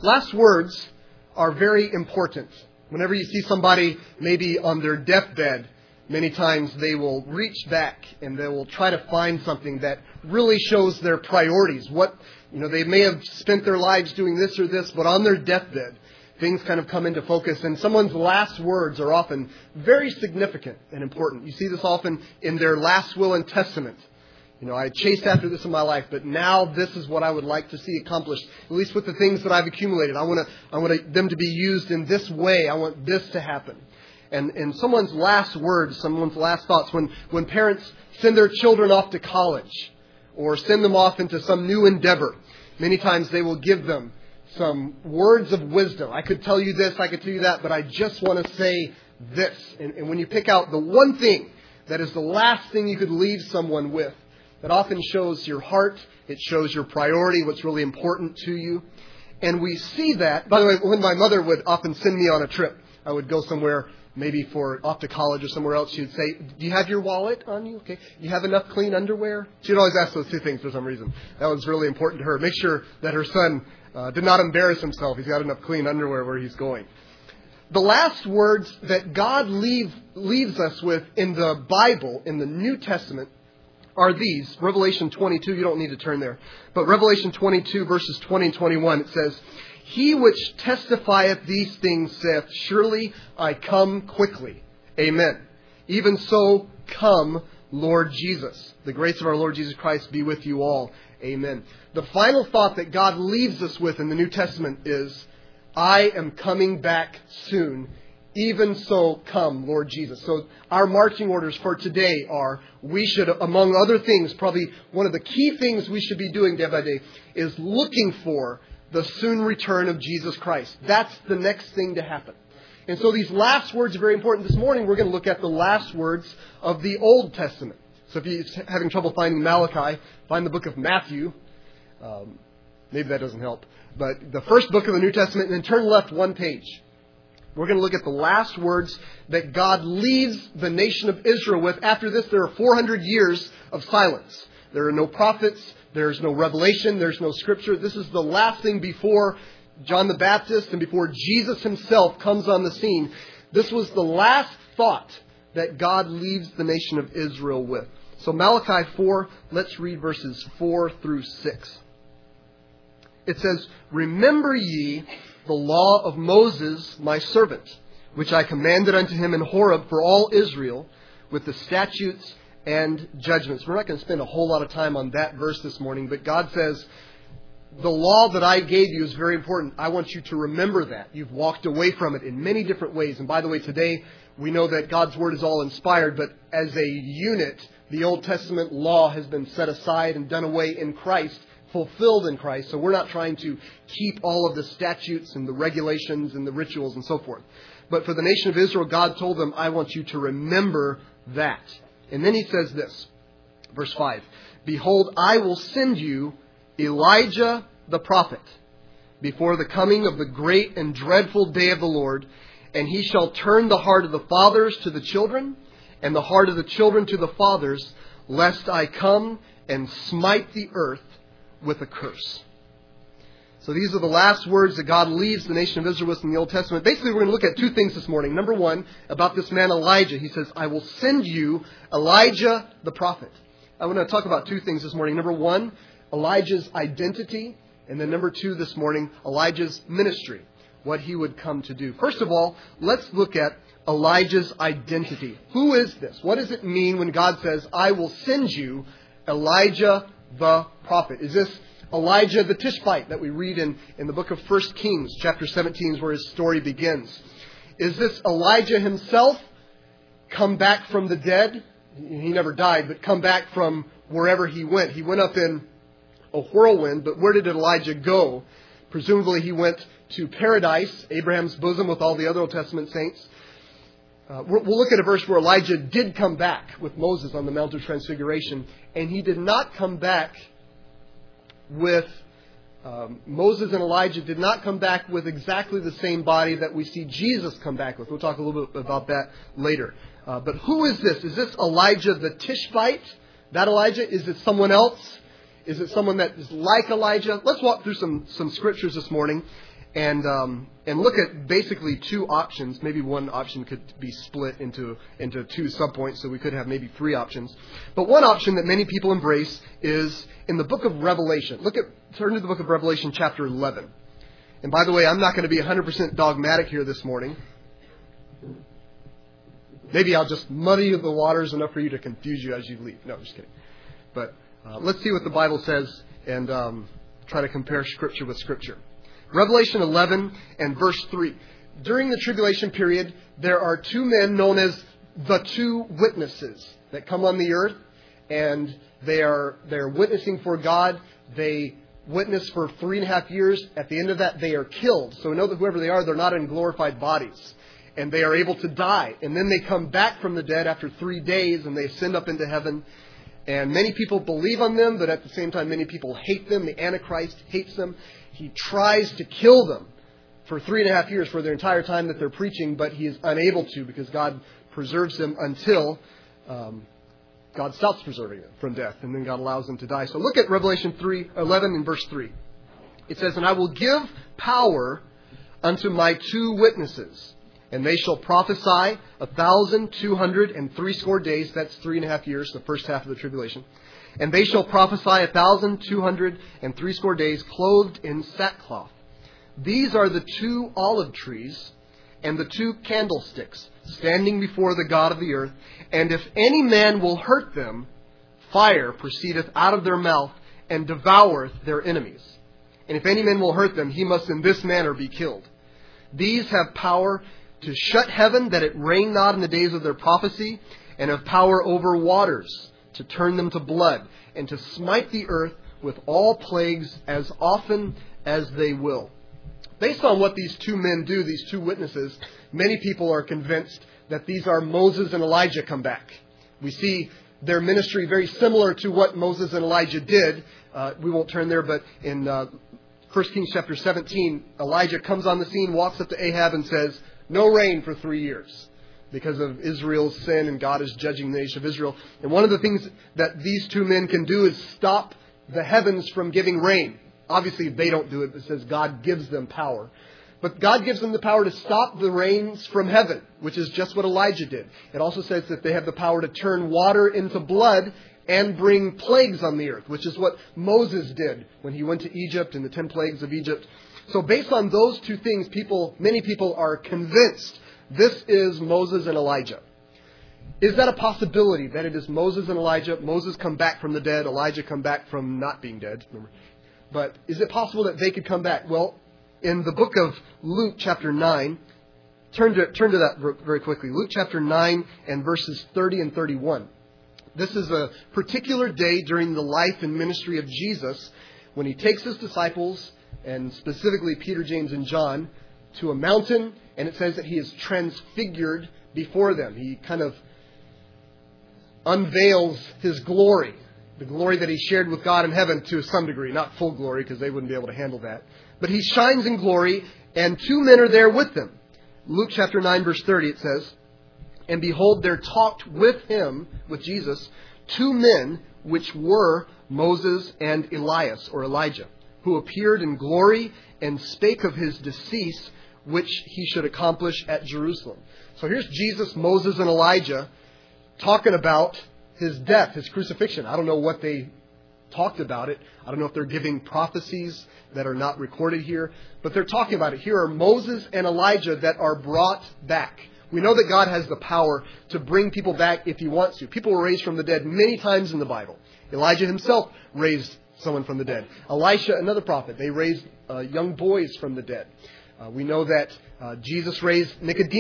Last words are very important. Whenever you see somebody maybe on their deathbed, many times they will reach back and they will try to find something that really shows their priorities. They may have spent their lives doing this or this, but on their deathbed, things kind of come into focus. And someone's last words are often very significant and important. You see this often in their last will and testament. I chased after this in my life, but now this is what I would like to see accomplished, at least with the things that I've accumulated. I want them to be used in this way. I want this to happen. And someone's last words, someone's last thoughts, when parents send their children off to college or send them off into some new endeavor, many times they will give them some words of wisdom. I could tell you this, I could tell you that, but I just want to say this. And when you pick out the one thing that is the last thing you could leave someone with, that often shows your heart, it shows your priority, what's really important to you. And we see that, by the way, when my mother would often send me on a trip, I would go somewhere, maybe off to college or somewhere else. She would say, do you have your wallet on you? Okay. Do you have enough clean underwear? She'd always ask those two things for some reason. That was really important to her. Make sure that her son did not embarrass himself. He's got enough clean underwear where he's going. The last words that God leaves us with in the Bible, in the New Testament, are these. Revelation 22, you don't need to turn there. But Revelation 22, verses 20 and 21, it says, He which testifieth these things saith, Surely I come quickly. Amen. Even so, come, Lord Jesus. The grace of our Lord Jesus Christ be with you all. Amen. The final thought that God leaves us with in the New Testament is, I am coming back soon. Even so, come, Lord Jesus. So our marching orders for today are, we should, among other things, probably one of the key things we should be doing day by day is looking for the soon return of Jesus Christ. That's the next thing to happen. And so these last words are very important. This morning we're going to look at the last words of the Old Testament. So if you're having trouble finding Malachi, find the book of Matthew. Maybe that doesn't help. But the first book of the New Testament, and then turn left one page. We're going to look at the last words that God leaves the nation of Israel with. After this, there are 400 years of silence. There are no prophets. There's no revelation. There's no scripture. This is the last thing before John the Baptist and before Jesus himself comes on the scene. This was the last thought that God leaves the nation of Israel with. So Malachi 4, let's read verses 4 through 6. It says, Remember ye the law of Moses, my servant, which I commanded unto him in Horeb for all Israel, with the statutes and judgments. We're not going to spend a whole lot of time on that verse this morning, but God says, the law that I gave you is very important. I want you to remember that. You've walked away from it in many different ways. And by the way, today we know that God's Word is all inspired, but as a unit, the Old Testament law has been set aside and done away in Christ, fulfilled in Christ. So we're not trying to keep all of the statutes and the regulations and the rituals and so forth. But for the nation of Israel, God told them, I want you to remember that. And then he says this, verse 5, Behold, I will send you Elijah the prophet before the coming of the great and dreadful day of the Lord, and he shall turn the heart of the fathers to the children, and the heart of the children to the fathers, lest I come and smite the earth with a curse. So these are the last words that God leaves the nation of Israel with in the Old Testament. Basically, we're going to look at two things this morning. Number one, about this man Elijah. He says, I will send you Elijah the prophet. I want to talk about two things this morning. Number one, Elijah's identity. And then number two this morning, Elijah's ministry. What he would come to do. First of all, let's look at Elijah's identity. Who is this? What does it mean when God says, I will send you Elijah the prophet? Is this Elijah the Tishbite that we read in the book of 1 Kings, chapter 17 is where his story begins? Is this Elijah himself come back from the dead? He never died, but come back from wherever he went. He went up in a whirlwind, but where did Elijah go? Presumably he went to paradise, Abraham's bosom with all the other Old Testament saints. We'll look at a verse where Elijah did come back with Moses on the Mount of Transfiguration, and he did not come back with Moses and Elijah did not come back with exactly the same body that we see Jesus come back with. We'll talk a little bit about that later. But who is this? Is this Elijah the Tishbite? That Elijah? Is it someone else? Is it someone that is like Elijah? Let's walk through some scriptures this morning. and look at basically two options. Maybe one option could be split into two subpoints, so we could have maybe three options. But one option that many people embrace is in the book of Revelation. Turn to the book of Revelation, chapter 11. And by the way, I'm not going to be 100% dogmatic here this morning. Maybe I'll just muddy the waters enough for you to confuse you as you leave. No, I'm just kidding. But let's see what the Bible says and try to compare Scripture with Scripture. Revelation 11 and verse 3. During the tribulation period, there are two men known as the two witnesses that come on the earth, and they're witnessing for God. They witness for 3.5 years. At the end of that, they are killed. So we know that whoever they are, they're not in glorified bodies. And they are able to die. And then they come back from the dead after 3 days, and they ascend up into heaven. And many people believe on them, but at the same time, many people hate them. The Antichrist hates them. He tries to kill them for 3.5 years for their entire time that they're preaching, but he is unable to because God preserves them until God stops preserving them from death, and then God allows them to die. So look at Revelation 11 and verse 3. It says, "And I will give power unto my two witnesses, and they shall prophesy 1,260 days." That's 3.5 years, the first half of the tribulation. "And they shall prophesy 1,260 days, clothed in sackcloth. These are the two olive trees and the two candlesticks, standing before the God of the earth. And if any man will hurt them, fire proceedeth out of their mouth, and devoureth their enemies. And if any man will hurt them, he must in this manner be killed. These have power to shut heaven, that it rain not in the days of their prophecy, and have power over waters, to turn them to blood, and to smite the earth with all plagues as often as they will." Based on what these two men do, these two witnesses, many people are convinced that these are Moses and Elijah come back. We see their ministry very similar to what Moses and Elijah did. We won't turn there, but in 1 Kings chapter 17, Elijah comes on the scene, walks up to Ahab and says, "No rain for 3 years." Because of Israel's sin, and God is judging the nation of Israel. And one of the things that these two men can do is stop the heavens from giving rain. Obviously, they don't do it. It says God gives them power. But God gives them the power to stop the rains from heaven, which is just what Elijah did. It also says that they have the power to turn water into blood and bring plagues on the earth, which is what Moses did when he went to Egypt and the 10 plagues of Egypt. So based on those two things, many people are convinced this is Moses and Elijah. Is that a possibility, that it is Moses and Elijah? Moses come back from the dead, Elijah come back from not being dead. Remember? But is it possible that they could come back? Well, in the book of Luke chapter 9, turn to that very quickly. Luke chapter 9 and verses 30 and 31. This is a particular day during the life and ministry of Jesus when he takes his disciples, and specifically Peter, James, and John, to a mountain, and it says that he is transfigured before them. He kind of unveils his glory, the glory that he shared with God in heaven to some degree, not full glory because they wouldn't be able to handle that. But he shines in glory, and two men are there with him. Luke chapter 9 verse 30, it says, "And behold, there talked with him," with Jesus, "two men which were Moses and Elias," or Elijah, "who appeared in glory and spake of his decease, which he should accomplish at Jerusalem." So here's Jesus, Moses, and Elijah talking about his death, his crucifixion. I don't know what they talked about it. I don't know if they're giving prophecies that are not recorded here, but they're talking about it. Here are Moses and Elijah that are brought back. We know that God has the power to bring people back if he wants to. People were raised from the dead many times in the Bible. Elijah himself raised someone from the dead. Elisha, another prophet, they raised young boys from the dead. We know that Jesus raised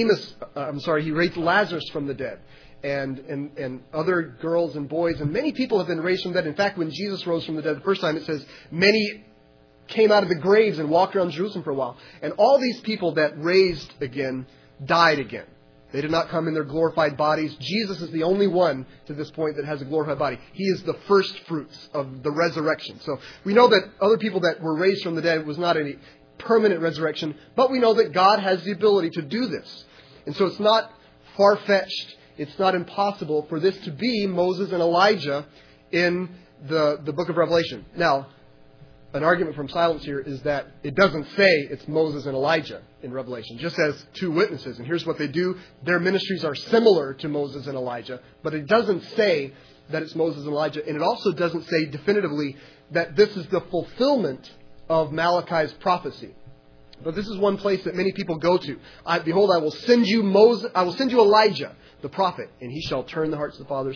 he raised Lazarus from the dead. And other girls and boys, and many people have been raised from the dead. In fact, when Jesus rose from the dead the first time, it says many came out of the graves and walked around Jerusalem for a while. And all these people that raised again died again. They did not come in their glorified bodies. Jesus is the only one to this point that has a glorified body. He is the first fruits of the resurrection. So we know that other people that were raised from the dead was not any permanent resurrection, but we know that God has the ability to do this. And so it's not far-fetched. It's not impossible for this to be Moses and Elijah in the book of Revelation. Now, an argument from silence here is that it doesn't say it's Moses and Elijah in Revelation. It just says two witnesses. And here's what they do. Their ministries are similar to Moses and Elijah. But it doesn't say that it's Moses and Elijah. And it also doesn't say definitively that this is the fulfillment of Malachi's prophecy. But this is one place that many people go to. Behold, I will send you Elijah, the prophet, and he shall turn the hearts of the fathers.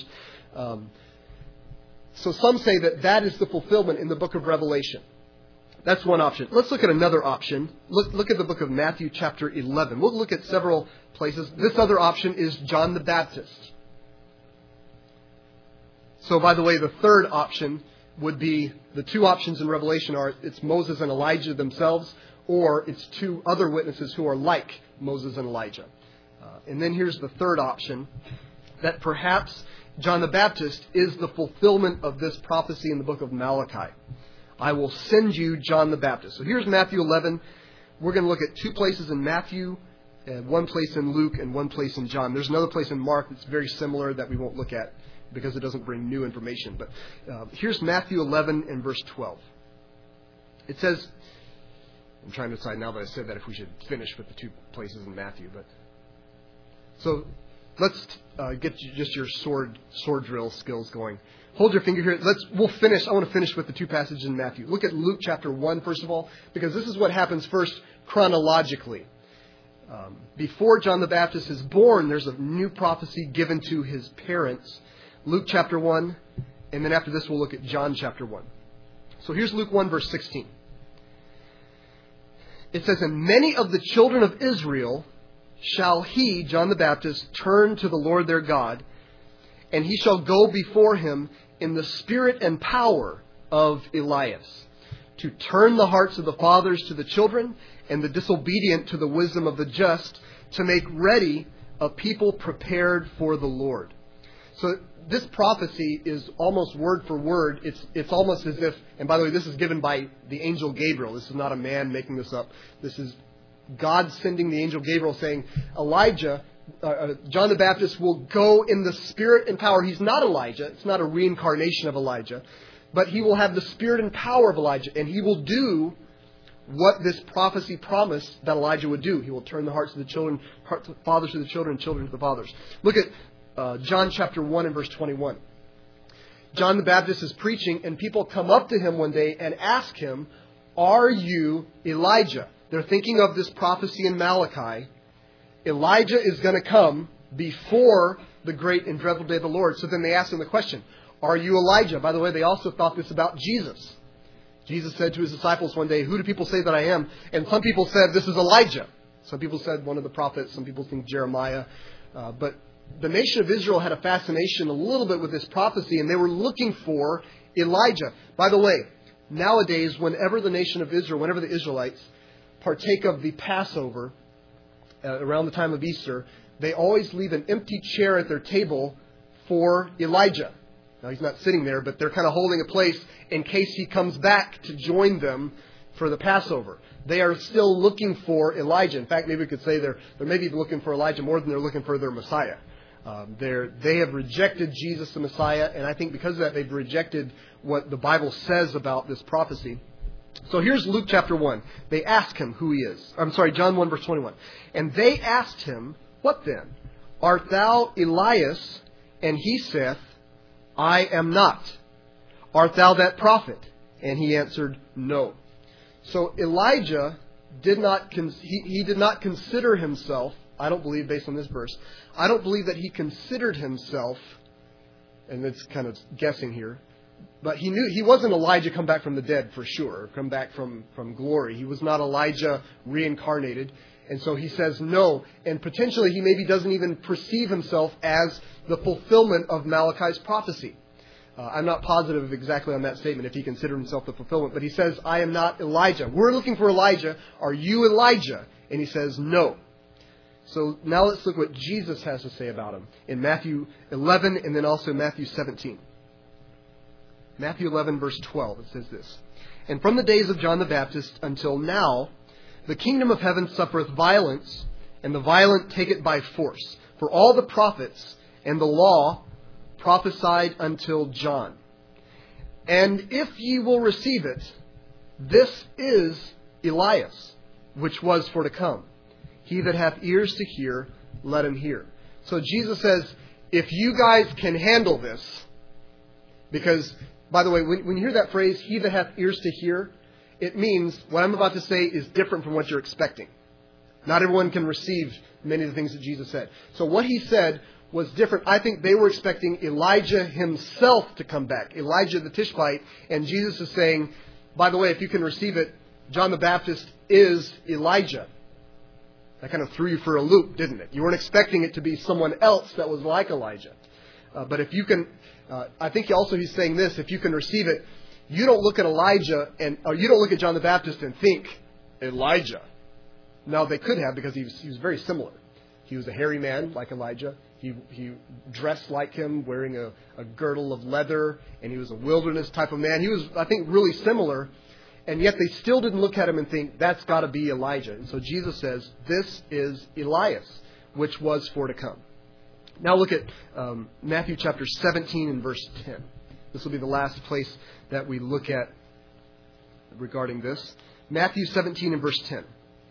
So some say that that is the fulfillment in the book of Revelation. That's one option. Let's look at another option. Look at the book of Matthew chapter 11. We'll look at several places. This other option is John the Baptist. So, by the way, the third option would be, the two options in Revelation are it's Moses and Elijah themselves, or it's two other witnesses who are like Moses and Elijah. And then here's the third option, that perhaps John the Baptist is the fulfillment of this prophecy in the book of Malachi. I will send you John the Baptist. So here's Matthew 11. We're going to look at two places in Matthew, and one place in Luke, and one place in John. There's another place in Mark that's very similar that we won't look at because it doesn't bring new information. But here's Matthew 11 and verse 12. It says, I'm trying to decide now that I said that if we should finish with the two places in Matthew. So let's get just your sword drill skills going. Hold your finger here. We'll finish. I want to finish with the two passages in Matthew. Look at Luke chapter 1, first of all, because this is what happens first chronologically. Before John the Baptist is born, there's a new prophecy given to his parents. Luke chapter 1, and then after this we'll look at John chapter 1. So here's Luke 1, verse 16. It says, and many of the children of Israel shall he, John the Baptist, turn to the Lord their God, and he shall go before him in the spirit and power of Elias, to turn the hearts of the fathers to the children, and the disobedient to the wisdom of the just, to make ready a people prepared for the Lord. So this prophecy is almost word for word. It's almost as if, and by the way, this is given by the angel Gabriel. This is not a man making this up. This is God sending the angel Gabriel saying, John the Baptist will go in the spirit and power. He's not Elijah. It's not a reincarnation of Elijah. But he will have the spirit and power of Elijah. And he will do what this prophecy promised that Elijah would do. He will turn the hearts of the children, fathers to the children, and children to the fathers. Look at John chapter 1 and verse 21. John the Baptist is preaching, and people come up to him one day and ask him, are you Elijah? They're thinking of this prophecy in Malachi. Elijah is going to come before the great and dreadful day of the Lord. So then they ask him the question, are you Elijah? By the way, they also thought this about Jesus. Jesus said to his disciples one day, who do people say that I am? And some people said, this is Elijah. Some people said one of the prophets. Some people think Jeremiah. But the nation of Israel had a fascination a little bit with this prophecy, and they were looking for Elijah. By the way, nowadays, whenever the nation of Israel, whenever the Israelites partake of the Passover around the time of Easter, they always leave an empty chair at their table for Elijah. Now, he's not sitting there, but they're kind of holding a place in case he comes back to join them for the Passover. They are still looking for Elijah. In fact, maybe we could say they're maybe looking for Elijah more than they're looking for their Messiah. They have rejected Jesus the Messiah, and I think because of that they've rejected what the Bible says about this prophecy. So here's Luke chapter 1. They ask him who he is. John 1 verse 21. And they asked him, what then? Art thou Elias? And he saith, I am not. Art thou that prophet? And he answered, no. So Elijah did not consider himself, I don't believe based on this verse, I don't believe that he considered himself, and it's kind of guessing here, but he knew he wasn't Elijah come back from the dead for sure, come back from glory. He was not Elijah reincarnated. And so he says no, and potentially he maybe doesn't even perceive himself as the fulfillment of Malachi's prophecy. I'm not positive exactly on that statement if he considered himself the fulfillment, but he says, I am not Elijah. We're looking for Elijah. Are you Elijah? And he says no. So now let's look what Jesus has to say about him in Matthew 11 and then also Matthew 17. Matthew 11 verse 12, it says this. And from the days of John the Baptist until now, the kingdom of heaven suffereth violence, and the violent take it by force. For all the prophets and the law prophesied until John. And if ye will receive it, This is Elias, which was for to come. He that hath ears to hear, let him hear. So Jesus says, if you guys can handle this, because, by the way, when you hear that phrase, he that hath ears to hear, it means what I'm about to say is different from what you're expecting. Not everyone can receive many of the things that Jesus said. So what he said was different. I think they were expecting Elijah himself to come back, Elijah the Tishbite, and Jesus is saying, by the way, if you can receive it, John the Baptist is Elijah. That kind of threw you for a loop, didn't it? You weren't expecting it to be someone else that was like Elijah. But if you can, I think also he's saying this, if you can receive it, you don't look at Elijah or you don't look at John the Baptist and think, Elijah. No, they could have, because he was very similar. He was a hairy man like Elijah. He dressed like him, wearing a girdle of leather, and he was a wilderness type of man. He was, I think, really similar, and yet they still didn't look at him and think, that's got to be Elijah. And so Jesus says, this is Elias, which was for to come. Now look at Matthew chapter 17 and verse 10. This will be the last place that we look at regarding this. Matthew 17 and verse 10.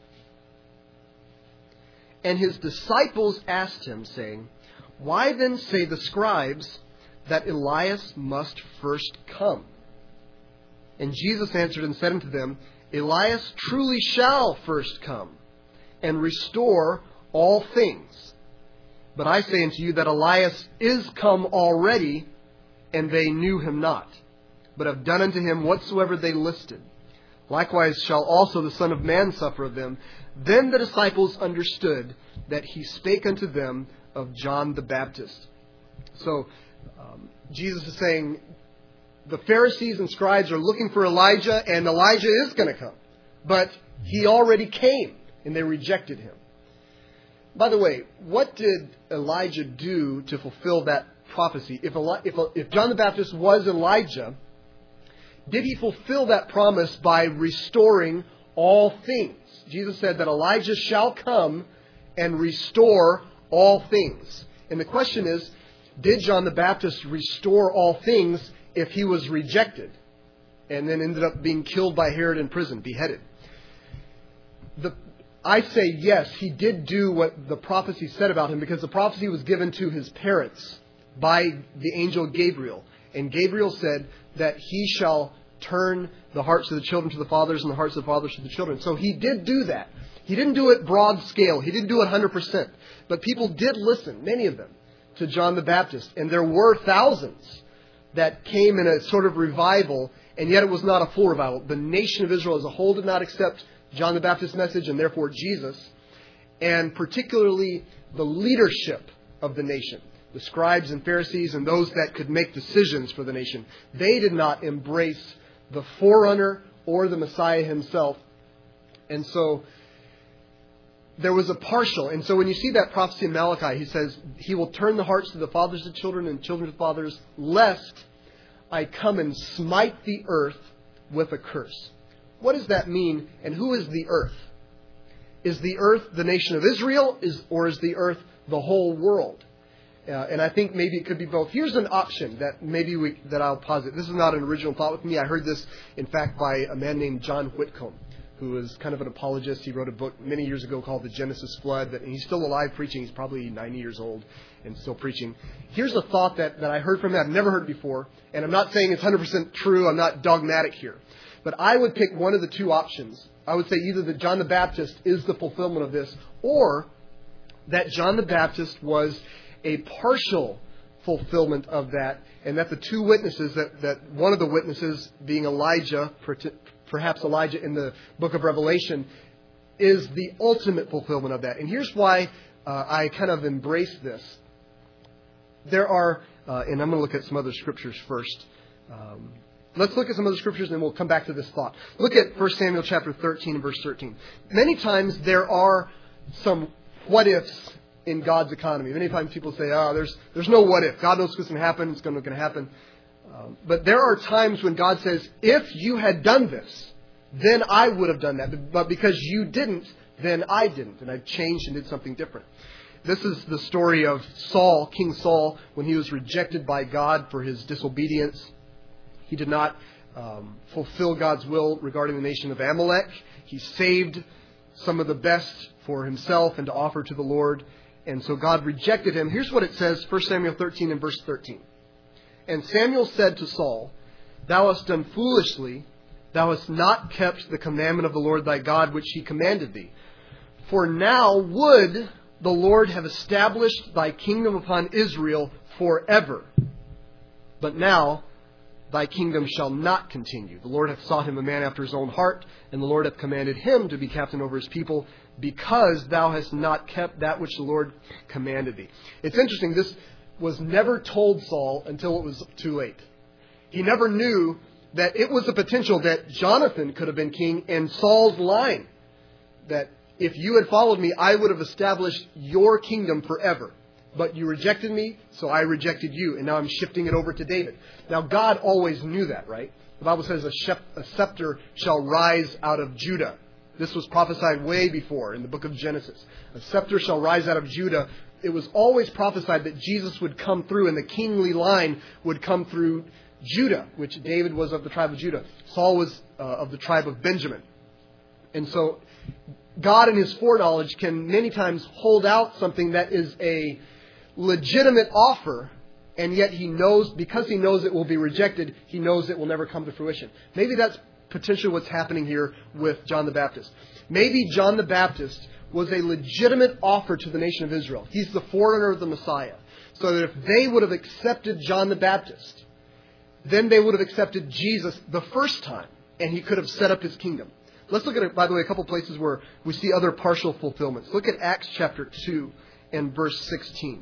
And his disciples asked him, saying, why then say the scribes that Elias must first come? And Jesus answered and said unto them, Elias truly shall first come, and restore all things. But I say unto you that Elias is come already, and they knew him not, but have done unto him whatsoever they listed. Likewise shall also the Son of Man suffer of them. Then the disciples understood that he spake unto them of John the Baptist. So Jesus is saying the Pharisees and scribes are looking for Elijah, and Elijah is going to come. But he already came, and they rejected him. By the way, what did Elijah do to fulfill that prophecy? If John the Baptist was Elijah, did he fulfill that promise by restoring all things? Jesus said that Elijah shall come and restore all things. And the question is, did John the Baptist restore all things if he was rejected and then ended up being killed by Herod in prison, beheaded? I say yes, he did do what the prophecy said about him, because the prophecy was given to his parents by the angel Gabriel. And Gabriel said that he shall turn the hearts of the children to the fathers and the hearts of the fathers to the children. So he did do that. He didn't do it broad scale. He didn't do it 100%. But people did listen, many of them, to John the Baptist. And there were thousands that came in a sort of revival, and yet it was not a full revival. The nation of Israel as a whole did not accept John the Baptist's message, and therefore Jesus. And particularly the leadership of the nation, the scribes and Pharisees and those that could make decisions for the nation, they did not embrace the forerunner or the Messiah himself. And so there was a partial. And so when you see that prophecy in Malachi, he says, he will turn the hearts of the fathers to children and children to fathers, lest I come and smite the earth with a curse. What does that mean? And who is the earth? Is the earth the nation of Israel, or is the earth the whole world? And I think maybe it could be both. Here's an option that I'll posit. This is not an original thought with me. I heard this, in fact, by a man named John Whitcomb, who is kind of an apologist. He wrote a book many years ago called The Genesis Flood. And he's still alive preaching. He's probably 90 years old and still preaching. Here's a thought that I heard from him. I've never heard before. And I'm not saying it's 100% true. I'm not dogmatic here. But I would pick one of the two options. I would say either that John the Baptist is the fulfillment of this, or that John the Baptist was a partial fulfillment of that, and that the two witnesses, that one of the witnesses being Elijah, perhaps Elijah in the book of Revelation, is the ultimate fulfillment of that. And here's why I kind of embrace this. There are, and I'm going to look at some other scriptures first. Let's look at some other scriptures and then we'll come back to this thought. Look at 1 Samuel chapter 13 and verse 13. Many times there are some what-ifs in God's economy. Many times people say, there's no what-if. God knows what's going to happen. It's going to happen. But there are times when God says, if you had done this, then I would have done that. But because you didn't, then I didn't. And I changed and did something different. This is the story of Saul, King Saul, when he was rejected by God for his disobedience. He did not fulfill God's will regarding the nation of Amalek. He saved some of the best for himself and to offer to the Lord. And so God rejected him. Here's what it says, 1 Samuel 13 and verse 13. And Samuel said to Saul, Thou hast done foolishly. Thou hast not kept the commandment of the Lord thy God, which he commanded thee. For now would the Lord have established thy kingdom upon Israel forever. But now thy kingdom shall not continue. The Lord hath sought him a man after his own heart, and the Lord hath commanded him to be captain over his people, because thou hast not kept that which the Lord commanded thee. It's interesting, this was never told Saul until it was too late. He never knew that it was a potential that Jonathan could have been king, and Saul's line, that if you had followed me, I would have established your kingdom forever. But you rejected me, so I rejected you, and now I'm shifting it over to David. Now, God always knew that, right? The Bible says a scepter shall rise out of Judah. This was prophesied way before in the book of Genesis. A scepter shall rise out of Judah. It was always prophesied that Jesus would come through, and the kingly line would come through Judah, which David was of the tribe of Judah. Saul was of the tribe of Benjamin. And so God in his foreknowledge can many times hold out something that is a legitimate offer, and yet he knows, because he knows it will be rejected, he knows it will never come to fruition. Maybe that's potentially what's happening here with John the Baptist. Maybe John the Baptist was a legitimate offer to the nation of Israel. He's the forerunner of the Messiah. So that if they would have accepted John the Baptist, then they would have accepted Jesus the first time, and he could have set up his kingdom. Let's look at, by the way, a couple places where we see other partial fulfillments. Look at Acts chapter 2 and verse 16,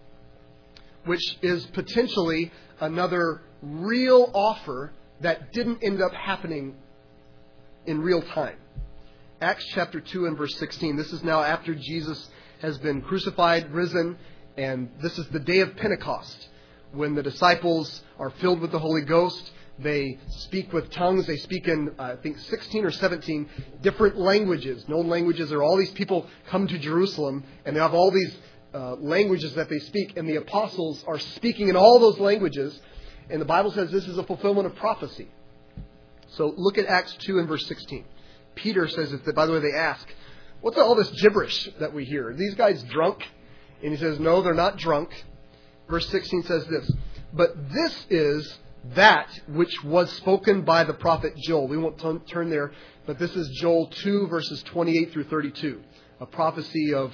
which is potentially another real offer that didn't end up happening in real time. Acts chapter 2 and verse 16. This is now after Jesus has been crucified, risen, and this is the day of Pentecost, when the disciples are filled with the Holy Ghost. They speak with tongues. They speak in, I think, 16 or 17 different languages, known languages. There are all these people come to Jerusalem, and they have all these languages that they speak, and the apostles are speaking in all those languages. And the Bible says this is a fulfillment of prophecy. So look at Acts 2 and verse 16. Peter says that, by the way, they ask, what's all this gibberish that we hear? Are these guys drunk? And he says, no, they're not drunk. Verse 16 says this, but this is that which was spoken by the prophet Joel. We won't turn there, but this is Joel 2 verses 28 through 32. A prophecy of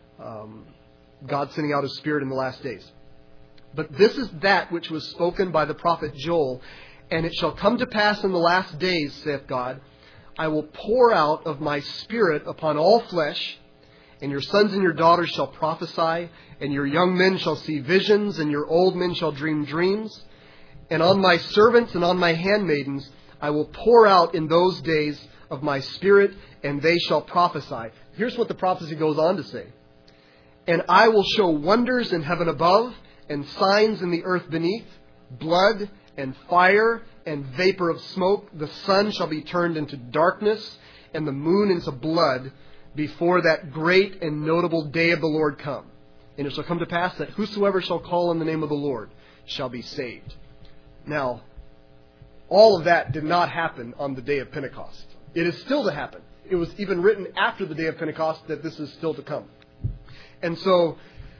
God sending out His Spirit in the last days. But this is that which was spoken by the prophet Joel. And it shall come to pass in the last days, saith God, I will pour out of my Spirit upon all flesh, and your sons and your daughters shall prophesy, and your young men shall see visions, and your old men shall dream dreams. And on my servants and on my handmaidens I will pour out in those days of my Spirit, and they shall prophesy. Here's what the prophecy goes on to say. And I will show wonders in heaven above, and signs in the earth beneath, blood and fire and vapor of smoke. The sun shall be turned into darkness, and the moon into blood, before that great and notable day of the Lord come. And it shall come to pass that whosoever shall call on the name of the Lord shall be saved. Now, all of that did not happen on the day of Pentecost. It is still to happen. It was even written after the day of Pentecost that this is still to come. And so,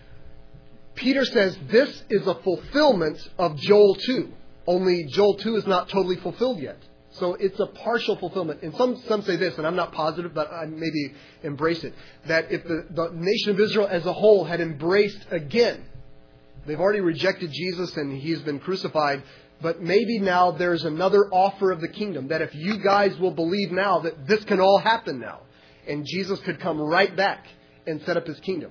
Peter says this is a fulfillment of Joel 2. Only Joel 2 is not totally fulfilled yet. So it's a partial fulfillment. And some say this, and I'm not positive, but I maybe embrace it, that if the nation of Israel as a whole had embraced again, they've already rejected Jesus and He's been crucified, but maybe now there's another offer of the kingdom, that if you guys will believe now that this can all happen now, and Jesus could come right back and set up His kingdom.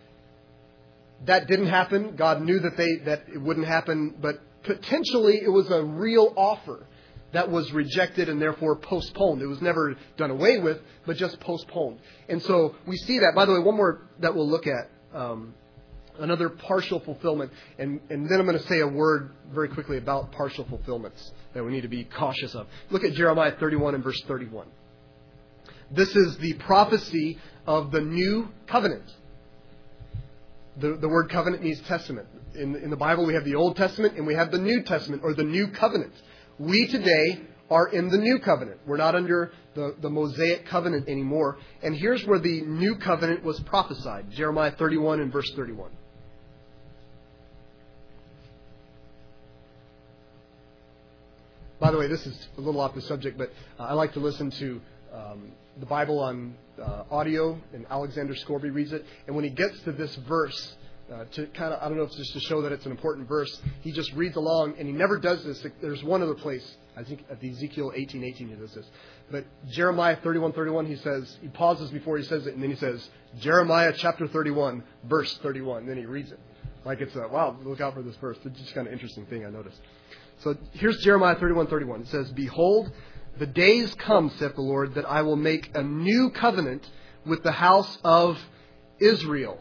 That didn't happen. God knew that it wouldn't happen, but potentially it was a real offer that was rejected and therefore postponed. It was never done away with, but just postponed. And so we see that. By the way, one more that we'll look at, another partial fulfillment. And then I'm going to say a word very quickly about partial fulfillments that we need to be cautious of. Look at Jeremiah 31 and verse 31. This is the prophecy of the new covenant. The word covenant means testament. In the Bible we have the Old Testament and we have the New Testament, or the New Covenant. We today are in the new covenant. We're not under the Mosaic covenant anymore. And here's where the new covenant was prophesied. Jeremiah 31 and verse 31. By the way, this is a little off the subject, but I like to listen to the Bible on audio, and Alexander Scorby reads it. And when he gets to this verse, to kind of, I don't know if it's just to show that it's an important verse, he just reads along, and he never does this. There's one other place, I think at Ezekiel 18:18 he does this. But Jeremiah 31:31, he pauses before he says it, and then he says, Jeremiah chapter 31, verse 31, and then he reads it. Like it's wow, look out for this verse. It's just kind of interesting thing I noticed. So here's Jeremiah 31:31. It says, Behold, the days come, saith the Lord, that I will make a new covenant with the house of Israel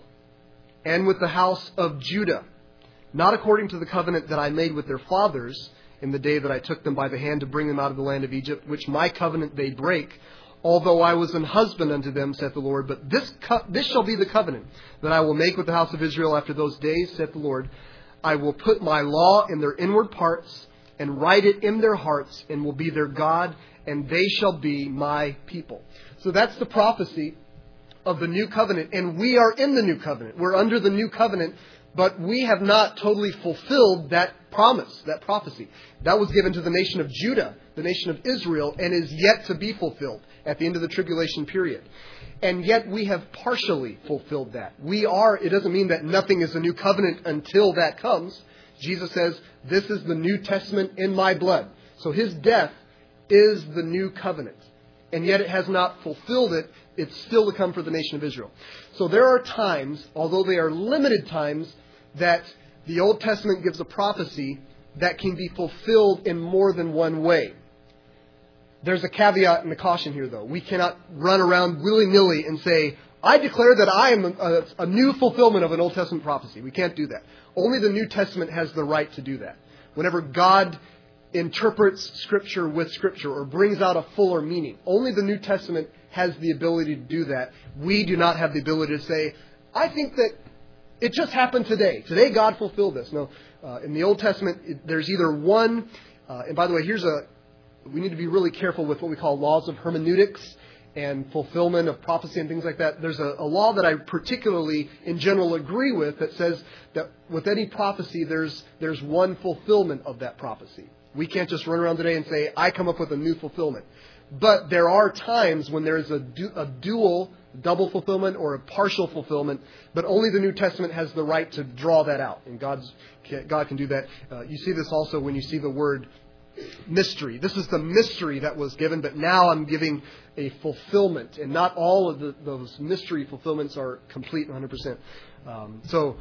and with the house of Judah, not according to the covenant that I made with their fathers in the day that I took them by the hand to bring them out of the land of Egypt, which my covenant they break, although I was an husband unto them, saith the Lord. But this shall be the covenant that I will make with the house of Israel after those days, saith the Lord. I will put my law in their inward parts and write it in their hearts, and will be their God, and they shall be my people. So that's the prophecy of the new covenant. And we are in the new covenant. We're under the new covenant, but we have not totally fulfilled that promise, that prophecy. That was given to the nation of Judah, the nation of Israel, and is yet to be fulfilled at the end of the tribulation period. And yet we have partially fulfilled that. It doesn't mean that nothing is a new covenant until that comes. Jesus says, this is the New Testament in my blood. So his death is the new covenant. And yet it has not fulfilled it. It's still to come for the nation of Israel. So there are times, although they are limited times, that the Old Testament gives a prophecy that can be fulfilled in more than one way. There's a caveat and a caution here, though. We cannot run around willy-nilly and say, I declare that I am a new fulfillment of an Old Testament prophecy. We can't do that. Only the New Testament has the right to do that. Whenever God interprets Scripture with Scripture or brings out a fuller meaning, only the New Testament has the ability to do that. We do not have the ability to say, I think that it just happened today. Today God fulfilled this. No, in the Old Testament, there's either one, and by the way, we need to be really careful with what we call laws of hermeneutics and fulfillment of prophecy and things like that. There's a law that I particularly, in general, agree with that says that with any prophecy, there's one fulfillment of that prophecy. We can't just run around today and say, I come up with a new fulfillment. But there are times when there is a double fulfillment or a partial fulfillment, but only the New Testament has the right to draw that out. And God can do that. You see this also when you see the word mystery. This is the mystery that was given, but now I'm giving a fulfillment. And not all of those mystery fulfillments are complete 100%. So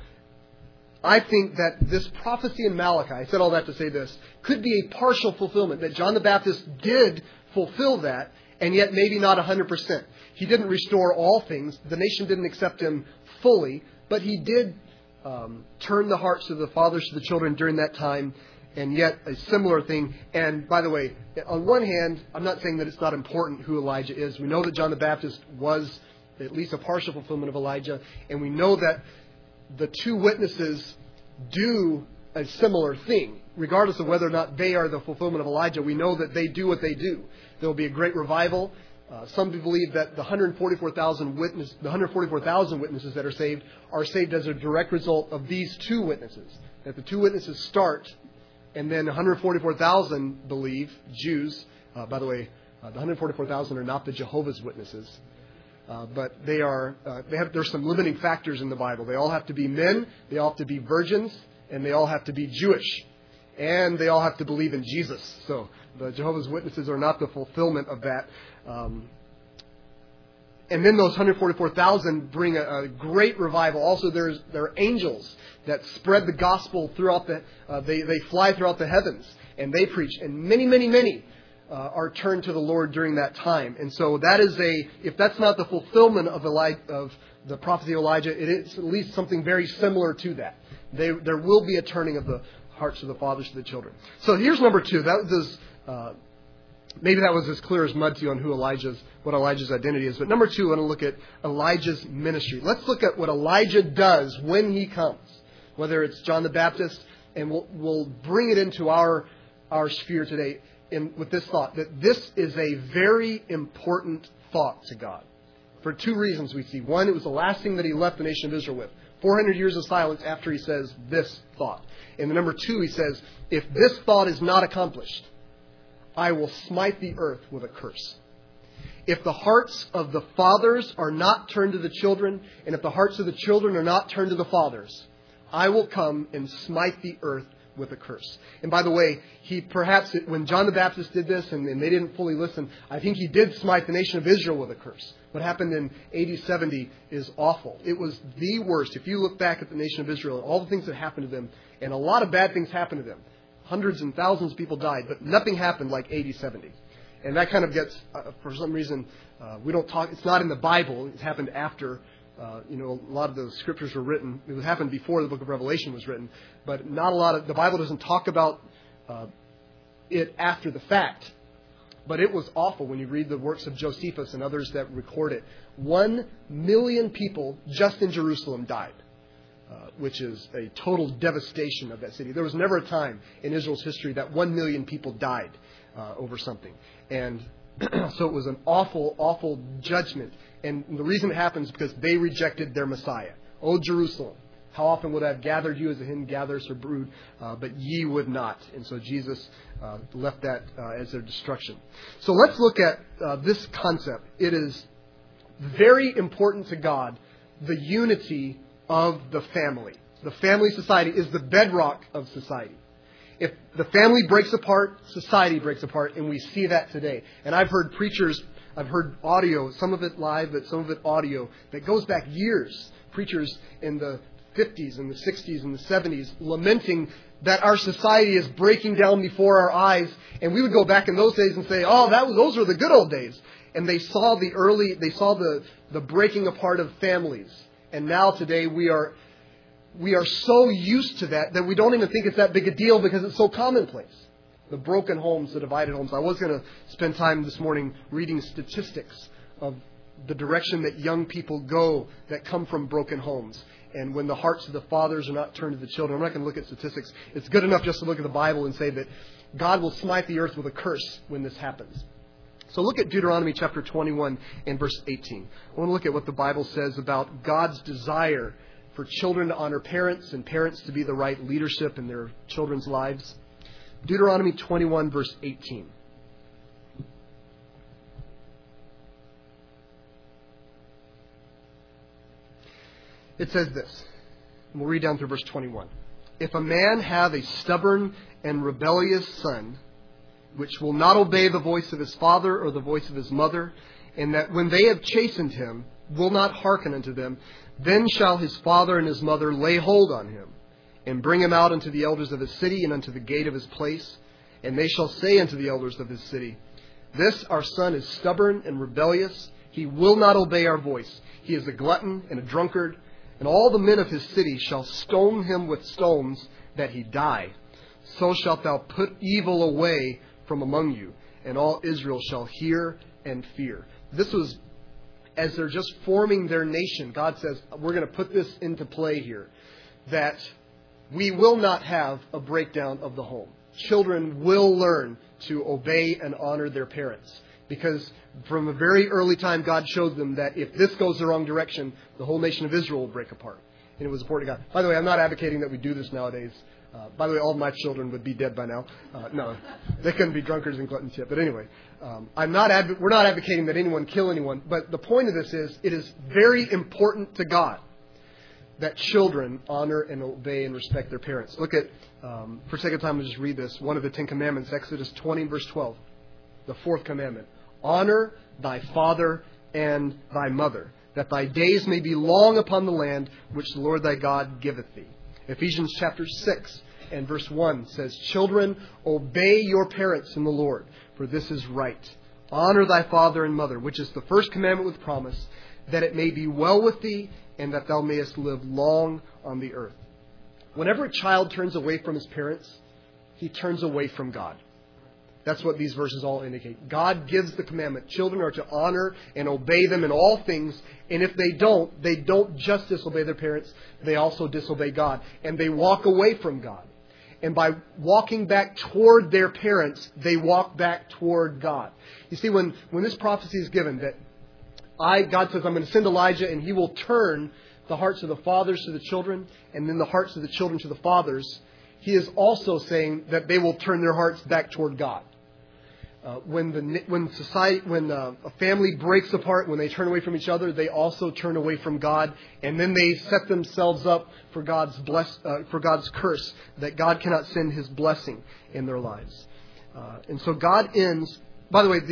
I think that this prophecy in Malachi, I said all that to say this, could be a partial fulfillment, that John the Baptist did fulfill that, and yet maybe not 100%. He didn't restore all things. The nation didn't accept him fully, but he did turn the hearts of the fathers to the children during that time, and yet a similar thing. And by the way, on one hand, I'm not saying that it's not important who Elijah is. We know that John the Baptist was at least a partial fulfillment of Elijah, and we know that the two witnesses do a similar thing. Regardless of whether or not they are the fulfillment of Elijah, we know that they do what they do. There will be a great revival. Some believe that the 144,000 witnesses that are saved as a direct result of these two witnesses. That the two witnesses start, and then 144,000 believe, Jews. By the way, the 144,000 are not the Jehovah's Witnesses. But there's some limiting factors in the Bible. They all have to be men, they all have to be virgins, and they all have to be Jewish. And they all have to believe in Jesus. So the Jehovah's Witnesses are not the fulfillment of that. And then those 144,000 bring a great revival. Also, there are angels that spread the gospel throughout they fly throughout the heavens, and they preach. And many, many, many are turned to the Lord during that time. And so that is if that's not the fulfillment of the prophecy of Elijah, it is at least something very similar to that. There will be a turning of the hearts of the fathers to the children. So here's number two. Maybe that was as clear as mud to you on what Elijah's identity is. But number two, I want to look at Elijah's ministry. Let's look at what Elijah does when he comes. Whether it's John the Baptist, and we'll bring it into our sphere today. with this thought, that this is a very important thought to God. For two reasons we see. One, it was the last thing that He left the nation of Israel with. 400 years of silence after He says this thought. And the number two, He says, if this thought is not accomplished, I will smite the earth with a curse. If the hearts of the fathers are not turned to the children, and if the hearts of the children are not turned to the fathers, I will come and smite the earth with a curse. And by the way, when John the Baptist did this and they didn't fully listen, I think he did smite the nation of Israel with a curse. What happened in AD 70 is awful. It was the worst. If you look back at the nation of Israel and all the things that happened to them, and a lot of bad things happened to them. Hundreds and thousands of people died, but nothing happened like AD 70. And that kind of gets, for some reason, we don't talk, it's not in the Bible. It happened after, a lot of the scriptures were written. It happened before the book of Revelation was written. But the Bible doesn't talk about it after the fact. But it was awful when you read the works of Josephus and others that record it. 1 million people just in Jerusalem died, which is a total devastation of that city. There was never a time in Israel's history that 1 million people died over something. And so it was an awful, awful judgment. And the reason it happens is because they rejected their Messiah. O Jerusalem, how often would I have gathered you as a hen gathers her brood, but ye would not. And so Jesus left that as their destruction. So let's look at this concept. It is very important to God, the unity of the family. The family society is the bedrock of society. If the family breaks apart, society breaks apart, and we see that today. And I've heard preachers, I've heard audio, some of it live, but some of it audio, that goes back years. Preachers in the 50s and the 60s and the 70s lamenting that our society is breaking down before our eyes. And we would go back in those days and say, those were the good old days. And they saw the breaking apart of families. And now today we are so used to that we don't even think it's that big a deal because it's so commonplace. The broken homes, the divided homes. I was going to spend time this morning reading statistics of the direction that young people go that come from broken homes. And when the hearts of the fathers are not turned to the children. I'm not going to look at statistics. It's good enough just to look at the Bible and say that God will smite the earth with a curse when this happens. So look at Deuteronomy chapter 21 and verse 18. I want to look at what the Bible says about God's desire for children to honor parents and parents to be the right leadership in their children's lives. Deuteronomy 21 verse 18. It says this, and we'll read down through verse 21. If a man have a stubborn and rebellious son, which will not obey the voice of his father or the voice of his mother, and that when they have chastened him, will not hearken unto them, then shall his father and his mother lay hold on him, and bring him out unto the elders of his city and unto the gate of his place. And they shall say unto the elders of his city, This our son is stubborn and rebellious. He will not obey our voice. He is a glutton and a drunkard. And all the men of his city shall stone him with stones, that he die. So shalt thou put evil away from among you, and all Israel shall hear and fear. This was, as they're just forming their nation, God says, we're going to put this into play here, that we will not have a breakdown of the home. Children will learn to obey and honor their parents. Because from a very early time, God showed them that if this goes the wrong direction, the whole nation of Israel will break apart. And it was important to God. By the way, I'm not advocating that we do this nowadays. By the way, all of my children would be dead by now. No, they couldn't be drunkards and gluttons yet. But anyway, we're not advocating that anyone kill anyone. But the point of this is, it is very important to God that children honor and obey and respect their parents. Look at, for sake of time, I'll just read this. One of the 10 Commandments, Exodus 20, verse 12. The fourth commandment. Honor thy father and thy mother, that thy days may be long upon the land which the Lord thy God giveth thee. Ephesians chapter 6 and verse 1 says, Children, obey your parents in the Lord, for this is right. Honor thy father and mother, which is the first commandment with promise, that it may be well with thee, and that thou mayest live long on the earth. Whenever a child turns away from his parents, he turns away from God. That's what these verses all indicate. God gives the commandment. Children are to honor and obey them in all things. And if they don't just disobey their parents, they also disobey God. And they walk away from God. And by walking back toward their parents, they walk back toward God. You see, when this prophecy is given, that God says, I'm going to send Elijah and he will turn the hearts of the fathers to the children and then the hearts of the children to the fathers, he is also saying that they will turn their hearts back toward God. When a family breaks apart, when they turn away from each other, they also turn away from God, and then they set themselves up for God's curse, that God cannot send His blessing in their lives. And so God ends. By the way,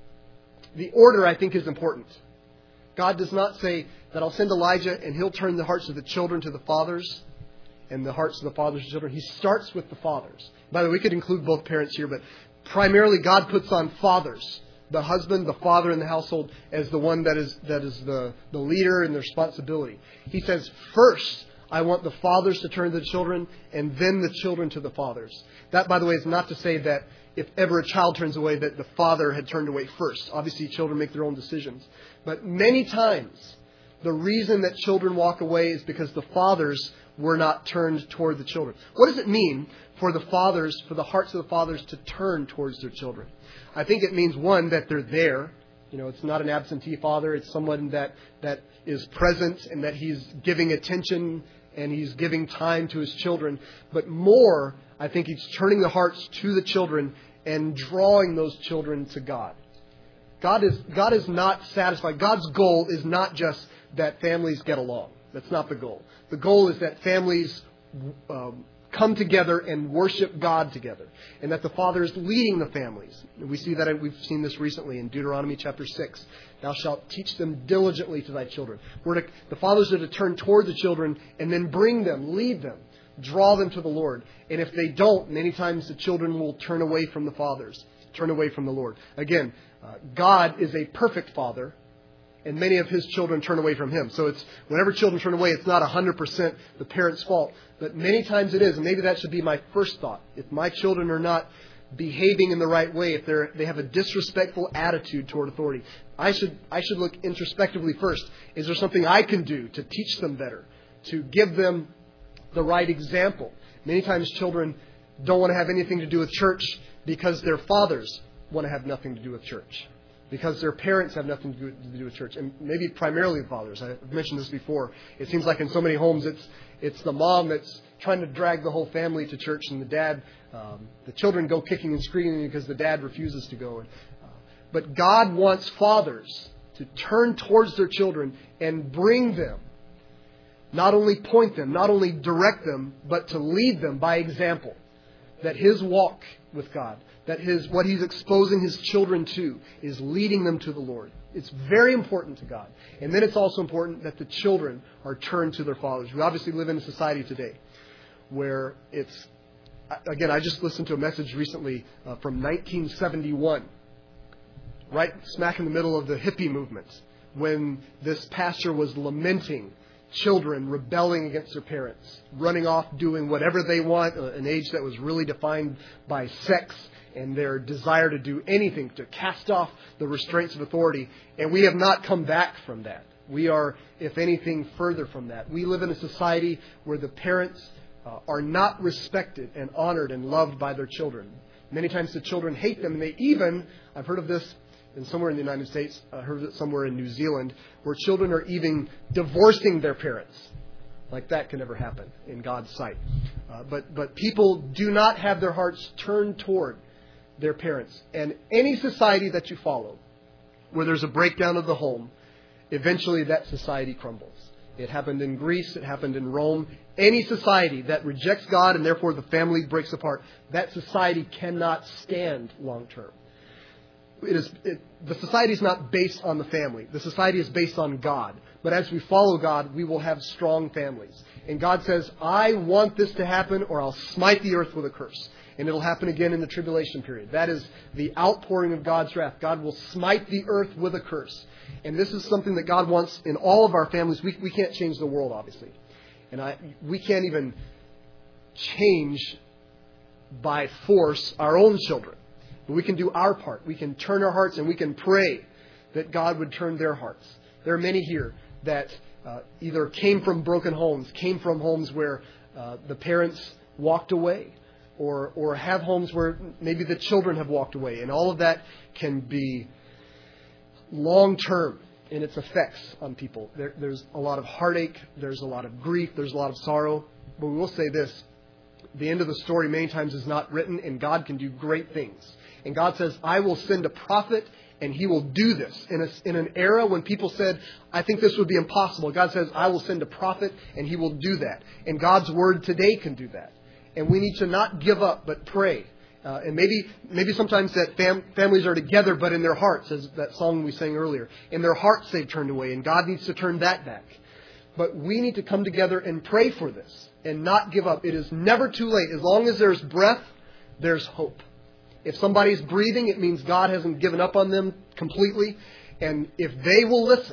the order I think is important. God does not say that I'll send Elijah and he'll turn the hearts of the children to the fathers and the hearts of the fathers to children. He starts with the fathers. By the way, we could include both parents here, but primarily God puts on fathers, the husband, the father in the household, as the one that is the leader and the responsibility. He says, first, I want the fathers to turn to the children and then the children to the fathers. That, by the way, is not to say that if ever a child turns away, that the father had turned away first. Obviously, children make their own decisions. But many times, the reason that children walk away is because the fathers were not turned toward the children. What does it mean for the fathers, for the hearts of the fathers to turn towards their children? I think it means, one, that they're there. It's not an absentee father. It's someone that is present and that he's giving attention and he's giving time to his children. But more, I think he's turning the hearts to the children and drawing those children to God. God is not satisfied. God's goal is not just that families get along. That's not the goal. The goal is that families come together and worship God together, and that the Father is leading the families. We see that, we've seen this recently in Deuteronomy chapter 6. Thou shalt teach them diligently to thy children. The fathers are to turn toward the children and then bring them, lead them, draw them to the Lord. And if they don't, many times the children will turn away from the fathers, turn away from the Lord. Again, God is a perfect Father, and many of His children turn away from Him. So it's whenever children turn away, it's not 100% the parent's fault. But many times it is, and maybe that should be my first thought. If my children are not behaving in the right way, if they have a disrespectful attitude toward authority, I should look introspectively first. Is there something I can do to teach them better, to give them the right example? Many times children don't want to have anything to do with church because their fathers want to have nothing to do with church, because their parents have nothing to do with church, and maybe primarily the fathers. I've mentioned this before. It seems like in so many homes it's the mom that's trying to drag the whole family to church, and the dad, the children go kicking and screaming because the dad refuses to go. But God wants fathers to turn towards their children and bring them, not only point them, not only direct them, but to lead them by example. That His walk with God, that what He's exposing His children to is leading them to the Lord. It's very important to God. And then it's also important that the children are turned to their fathers. We obviously live in a society today where again, I just listened to a message recently from 1971, right smack in the middle of the hippie movement, when this pastor was lamenting children rebelling against their parents, running off doing whatever they want, an age that was really defined by sex and their desire to do anything, to cast off the restraints of authority. And we have not come back from that. We are, if anything, further from that. We live in a society where the parents are not respected and honored and loved by their children. Many times the children hate them, and they even, I've heard of this somewhere in the United States, I heard it somewhere in New Zealand, where children are even divorcing their parents. Like that can never happen in God's sight. But people do not have their hearts turned toward their parents. And any society that you follow, where there's a breakdown of the home, eventually that society crumbles. It happened in Greece. It happened in Rome. Any society that rejects God and therefore the family breaks apart, that society cannot stand long term. The society is not based on the family. The society is based on God. But as we follow God, we will have strong families. And God says, I want this to happen or I'll smite the earth with a curse. And it'll happen again in the tribulation period. That is the outpouring of God's wrath. God will smite the earth with a curse. And this is something that God wants in all of our families. We can't change the world, obviously. And we can't even change by force our own children. But we can do our part. We can turn our hearts and we can pray that God would turn their hearts. There are many here that either came from broken homes, came from homes where the parents walked away. or have homes where maybe the children have walked away. And all of that can be long-term in its effects on people. There's a lot of heartache. There's a lot of grief. There's a lot of sorrow. But we will say this. The end of the story many times is not written, and God can do great things. And God says, I will send a prophet, and he will do this. In an era when people said, I think this would be impossible, God says, I will send a prophet, and he will do that. And God's word today can do that. And we need to not give up, but pray. And maybe sometimes that families are together, but in their hearts, as that song we sang earlier, in their hearts they've turned away, and God needs to turn that back. But we need to come together and pray for this and not give up. It is never too late. As long as there's breath, there's hope. If somebody's breathing, it means God hasn't given up on them completely. And if they will listen,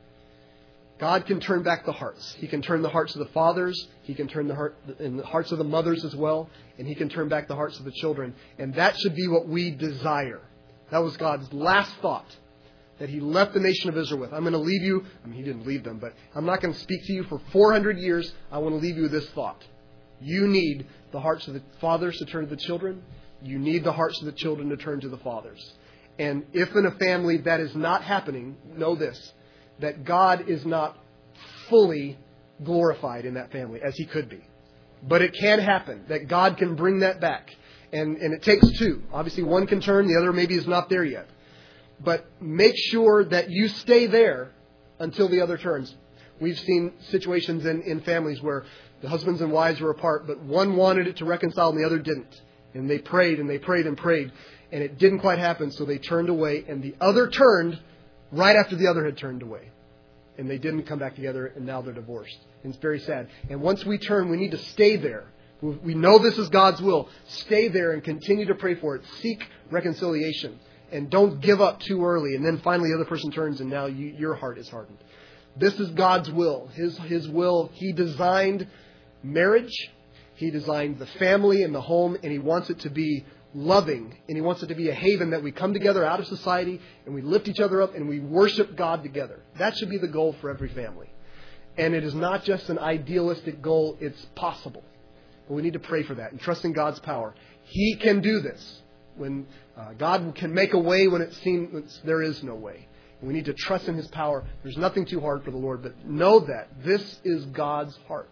God can turn back the hearts. He can turn the hearts of the fathers. He can turn the hearts of the mothers as well. And He can turn back the hearts of the children. And that should be what we desire. That was God's last thought that He left the nation of Israel with. I'm going to leave you. I mean, He didn't leave them, but I'm not going to speak to you for 400 years. I want to leave you with this thought. You need the hearts of the fathers to turn to the children. You need the hearts of the children to turn to the fathers. And if in a family that is not happening, know this, that God is not fully glorified in that family as He could be. But it can happen, that God can bring that back. And it takes two. Obviously, one can turn, the other maybe is not there yet. But make sure that you stay there until the other turns. We've seen situations in families where the husbands and wives were apart, but one wanted it to reconcile and the other didn't. And they prayed and they prayed and prayed, and it didn't quite happen, so they turned away, and the other turned right after the other had turned away. And they didn't come back together, and now they're divorced. And it's very sad. And once we turn, we need to stay there. We know this is God's will. Stay there and continue to pray for it. Seek reconciliation. And don't give up too early. And then finally the other person turns and now your heart is hardened. This is God's will. His will. He designed marriage. He designed the family and the home. And He wants it to be loving. And He wants it to be a haven that we come together out of society and we lift each other up and we worship God together. That should be the goal for every family. And it is not just an idealistic goal. It's possible. But we need to pray for that and trust in God's power. He can do this. When God can make a way when it seems there is no way. We need to trust in His power. There's nothing too hard for the Lord, but know that this is God's heart.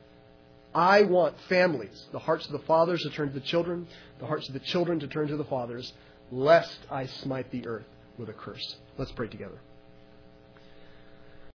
I want families, the hearts of the fathers to turn to the children, the hearts of the children to turn to the fathers, lest I smite the earth with a curse. Let's pray together.